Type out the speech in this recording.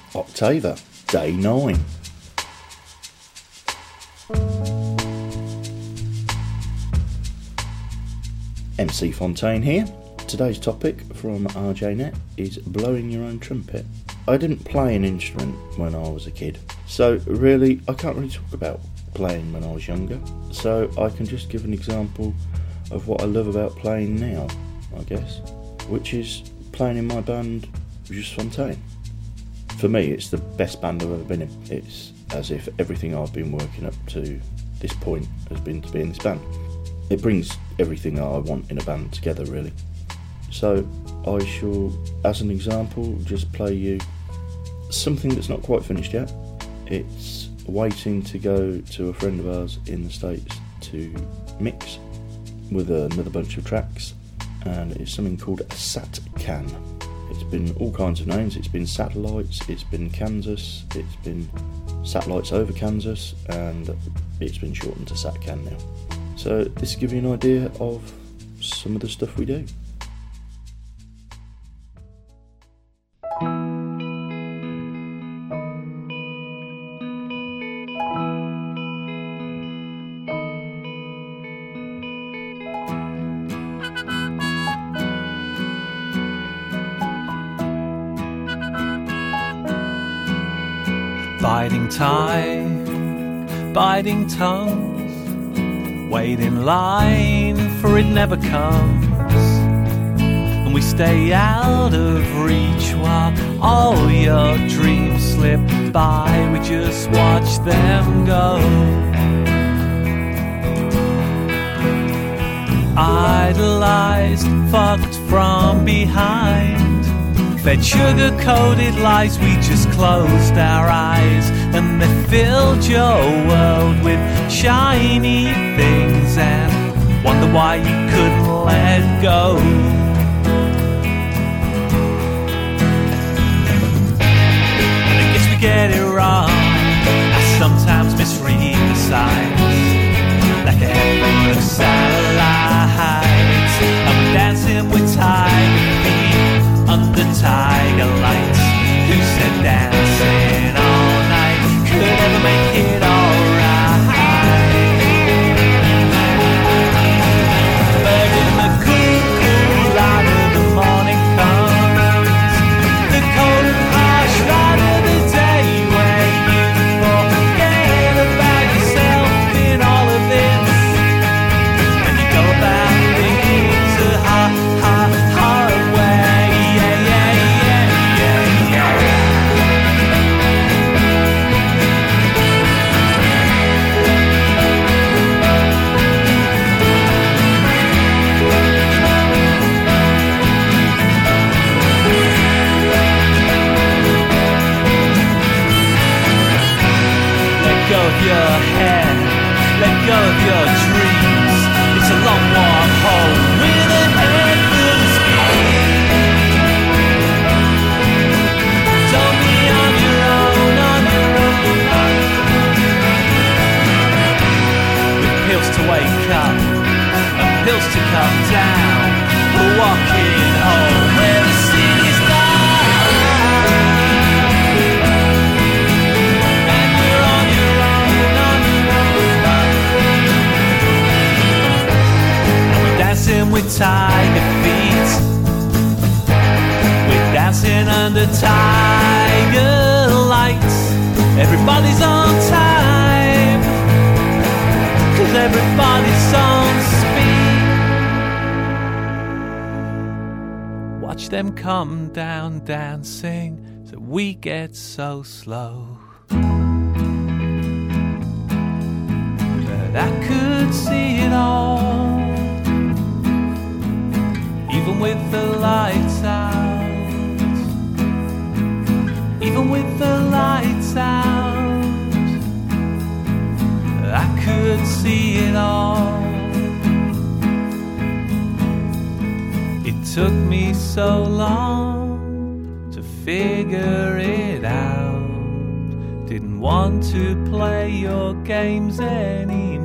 Octava, Day 9. MC Fontaine here. Today's topic from RJNet is blowing your own trumpet. I didn't play an instrument when I was a kid, so really I can't really talk about playing when I was younger, so I can just give an example of what I love about playing now, I guess, which is playing in my band, Just Fontaine. For me, it's the best band I've ever been in. It's as if everything I've been working up to this point has been to be in this band. It brings everything I want in a band together, really. So I shall, as an example, just play you something that's not quite finished yet. It's waiting to go to a friend of ours in the States to mix with another bunch of tracks, and it's something called a SAT-CAN. It's been all kinds of names. It's been Satellites, it's been Kansas, it's been Satellites over Kansas, and it's been shortened to SAT-CAN now. So this gives you an idea of some of the stuff we do. Biding time, biding tongues, wait in line for it never comes, and we stay out of reach while all your dreams slip by. We just watch them go, idolized, fucked from behind, fed sugar-coated lies. We just closed our eyes and they filled your world with shiny things and wonder why you couldn't let go. And I guess we get it wrong, I sometimes misread the signs, like a head full of satellites. I'm dancing with tiger feet under tiger lights. Who said dancing all night could ever make it alright? But in the cool, cool light of the morning comes the cold and harsh light of the day, where you forget about yourself in all of this, and you go about things a hard way. Let go of your head, let go of your dreams. It's a long walk home with a head full of speed. Don't be on your own, on your own. With pills to wake up and pills to come down, we're walking home where the city's down. With tiger feet, we're dancing under tiger lights. Everybody's on time, 'cause everybody's on speed. Watch them come down dancing, so we get so slow. But I could see it all, even with the lights out, even with the lights out, I could see it all. It took me so long to figure it out, didn't want to play your games anymore.